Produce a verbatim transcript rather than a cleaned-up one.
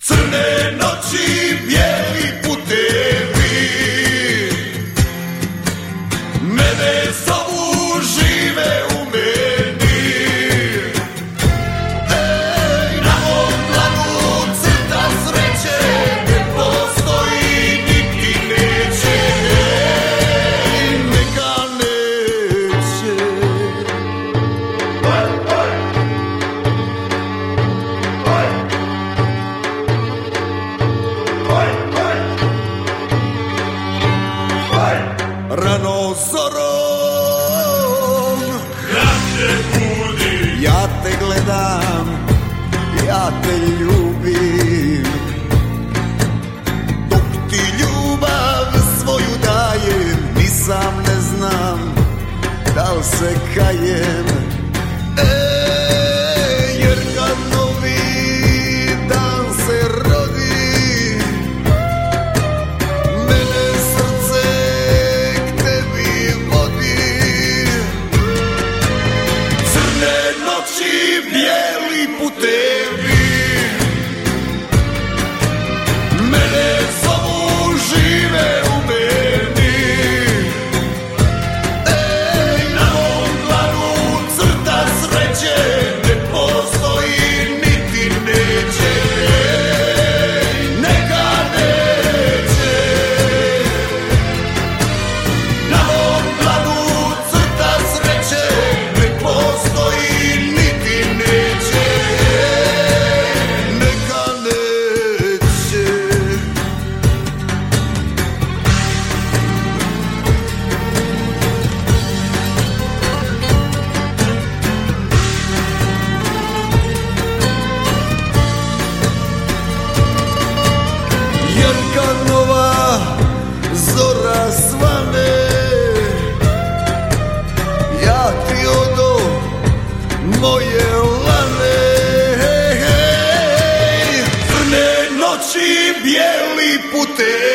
Crne noći, bijeli putevi, mene zovu, žive u meni. Ej, na mom planu crta sreće, ne postoji niti neće. Ej, neka neće. Oj, oj. Rano zorom ja te budim, ja te gledam, ja te ljubim. Dok ti ljubav svoju dajem, ni sam ne znam da li se kajem. Ej, jer kad novi dan se rodi, mene srce k tebi vodi. Crne noći, bijeli putevi, mene zovu, žive u meni. Ej, na mom planu crta sreće, ne postoji niti neće. Ej, neka neće. Na mom planu crta sreće, ne postoji niti neće. Neka neće. Jer kad nova zora svane, ja ti odo moje lane. Hej, hej, crne noći, bijeli putevi,